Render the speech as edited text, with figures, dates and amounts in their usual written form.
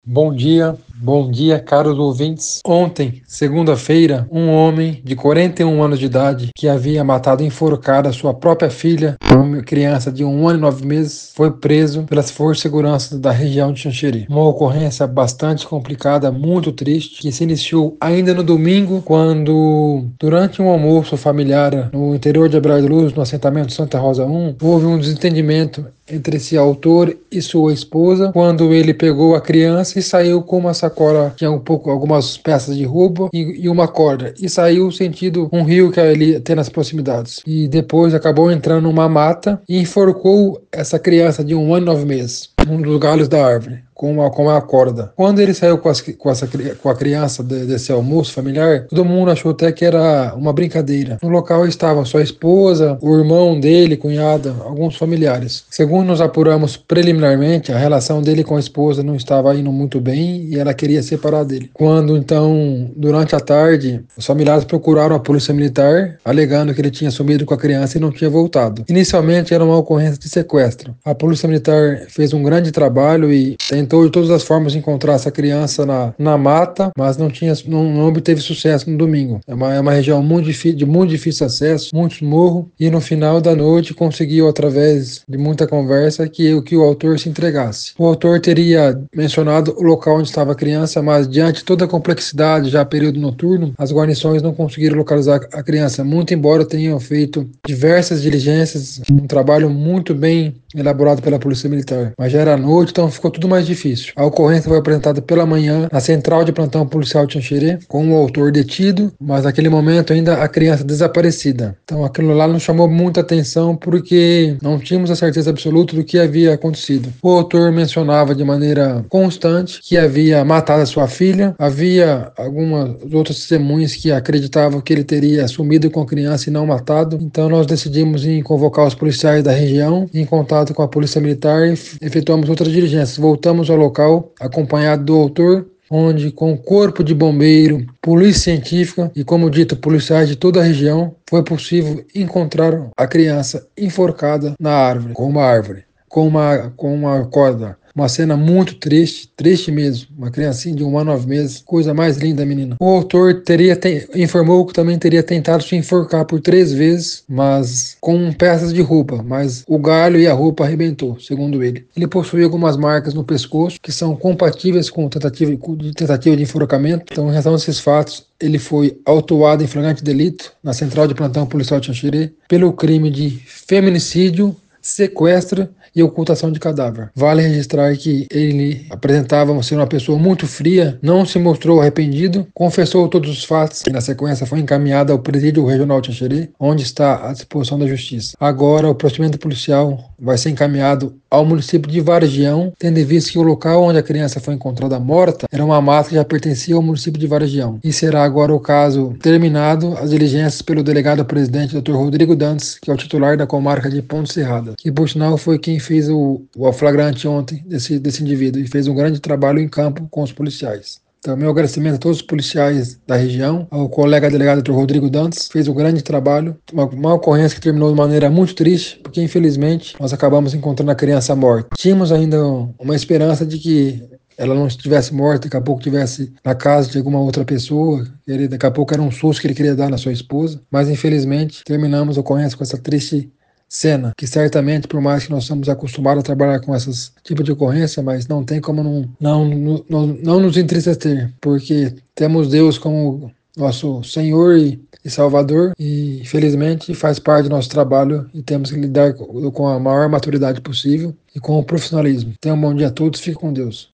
Bom dia, caros ouvintes. Ontem, segunda-feira, um homem de 41 anos de idade, que havia matado enforcada a sua própria filha, uma criança de 1 ano e 9 meses, foi preso pelas forças de segurança da região de Xanxerê. Uma ocorrência bastante complicada, muito triste, que se iniciou ainda no domingo, quando, durante um almoço familiar no interior de Abraão de Luz, no assentamento Santa Rosa 1, houve um desentendimento entre esse autor e sua esposa, quando ele pegou a criança e saiu com uma sacola, tinha algumas peças de roupa e uma corda, e saiu sentido um rio que ali tem nas proximidades. E depois acabou entrando numa mata e enforcou essa criança de 1 ano e 9 meses, num dos galhos da árvore, com uma corda. Quando ele saiu com a criança desse almoço familiar, todo mundo achou até que era uma brincadeira. No local estava sua esposa, o irmão dele, cunhada, alguns familiares. Segundo nos apuramos preliminarmente, a relação dele com a esposa não estava indo muito bem e ela queria separar dele. Quando então, durante a tarde, os familiares procuraram a polícia militar, alegando que ele tinha sumido com a criança e não tinha voltado. Inicialmente era uma ocorrência de sequestro. A polícia militar fez um grande trabalho e tentou de todas as formas encontrar essa criança na mata, mas não obteve sucesso no domingo. É uma região de muito difícil acesso, muito morro, e no final da noite conseguiu, através de muita conversa, que o autor se entregasse. O autor teria mencionado o local onde estava a criança, mas diante de toda a complexidade, já período noturno, as guarnições não conseguiram localizar a criança, muito embora tenham feito diversas diligências, um trabalho muito bem elaborado pela Polícia Militar. Mas já era noite, então ficou tudo mais difícil. A ocorrência foi apresentada pela manhã na central de plantão policial de Xanxerê, com o autor detido, mas naquele momento ainda a criança desaparecida. Então aquilo lá nos chamou muita atenção porque não tínhamos a certeza absoluta do que havia acontecido. O autor mencionava de maneira constante que havia matado a sua filha, havia algumas outras testemunhas que acreditavam que ele teria sumido com a criança e não matado. Então nós decidimos em convocar os policiais da região, em contato com a Polícia Militar, e efetuamos outras diligências. Voltamos ao local, acompanhado do autor, onde com o corpo de bombeiro, polícia científica e, como dito, policiais de toda a região, foi possível encontrar a criança enforcada na árvore, com uma corda. Uma cena muito triste, triste mesmo. Uma criancinha de 1 ano e 9 meses, coisa mais linda, menina. O autor informou que também teria tentado se enforcar por 3 vezes, mas com peças de roupa, mas o galho e a roupa arrebentou, segundo ele. Ele possui algumas marcas no pescoço que são compatíveis com tentativa de enforcamento. Então, em razão desses fatos, ele foi autuado em flagrante delito na central de plantão policial de Xanxerê pelo crime de feminicídio, sequestro e ocultação de cadáver. Vale registrar que ele apresentava ser uma pessoa muito fria, não se mostrou arrependido, confessou todos os fatos e na sequência foi encaminhado ao presídio regional de Xanxerê, onde está à disposição da justiça. Agora o procedimento policial vai ser encaminhado ao município de Vargião, tendo em vista que o local onde a criança foi encontrada morta era uma mata que já pertencia ao município de Vargião. E será agora o caso terminado as diligências pelo delegado-presidente Dr. Rodrigo Dantas, que é o titular da comarca de Ponte Serrada, que por sinal foi quem fez o flagrante ontem desse indivíduo e fez um grande trabalho em campo com os policiais. Então, meu agradecimento a todos os policiais da região, ao colega delegado Dr. Rodrigo Dantas, fez um grande trabalho. Uma ocorrência que terminou de maneira muito triste, porque infelizmente nós acabamos encontrando a criança morta. Tínhamos ainda uma esperança de que ela não estivesse morta, daqui a pouco estivesse na casa de alguma outra pessoa, daqui a pouco era um susto que ele queria dar na sua esposa, mas infelizmente terminamos a ocorrência com essa triste cena, que certamente, por mais que nós estamos acostumados a trabalhar com esses tipos de ocorrência, mas não tem como não nos entristecer, porque temos Deus como nosso Senhor e Salvador, e infelizmente faz parte do nosso trabalho e temos que lidar com a maior maturidade possível e com o profissionalismo. Tenham um bom dia a todos, fique com Deus.